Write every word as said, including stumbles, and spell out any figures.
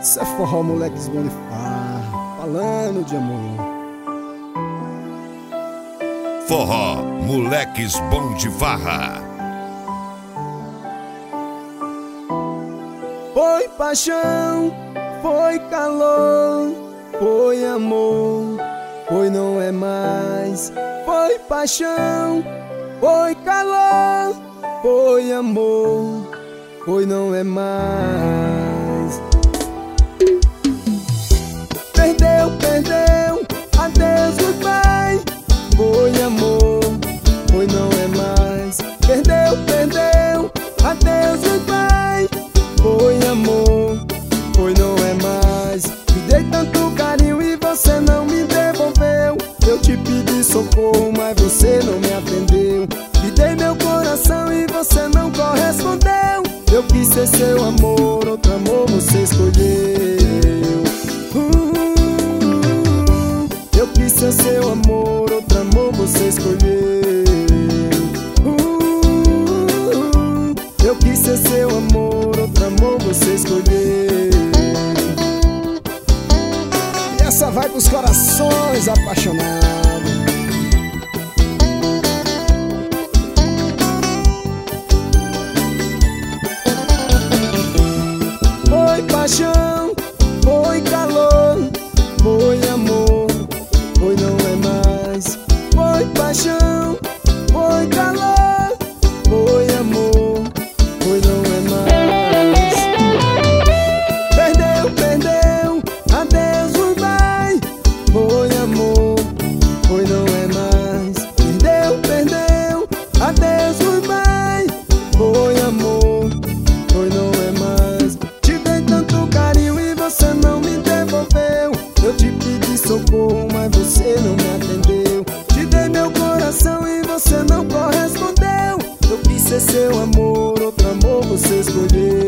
Isso é forró, moleques bom de farra, falando de amor. Forró, moleques bom de farra. Foi paixão, foi calor, foi amor, foi não é mais. Foi paixão, foi calor, foi amor, foi não é mais. Perdeu, perdeu, adeus, goodbye. Foi amor, foi não é mais. Perdeu, perdeu, adeus, goodbye. Foi amor, foi não é mais. Me dei tanto carinho e você não me devolveu. Eu te pedi socorro, mas você não me atendeu. Me dei meu coração e você não correspondeu. Eu quis ser seu amor, outro amor você escolheu. uh, Eu quis ser seu amor, outro amor você escolheu. uh, Eu quis ser seu amor, outro amor você escolheu. E essa vai pros corações apaixonados. Foi paixão, foi calor, foi amor, foi não é mais. Foi paixão, foi calor, foi amor, foi não é mais. Perdeu, perdeu, adeus, goodbye. Foi amor, foi não é mais. Perdeu, perdeu, adeus, goodbye. Foi amor, foi não é mais. Te dei tanto carinho e você não me devolveu. Eu te pedi socorro, mas você não me atendeu. Te dei meu coração e você não correspondeu. Eu quis ser seu amor, outro amor você escolheu.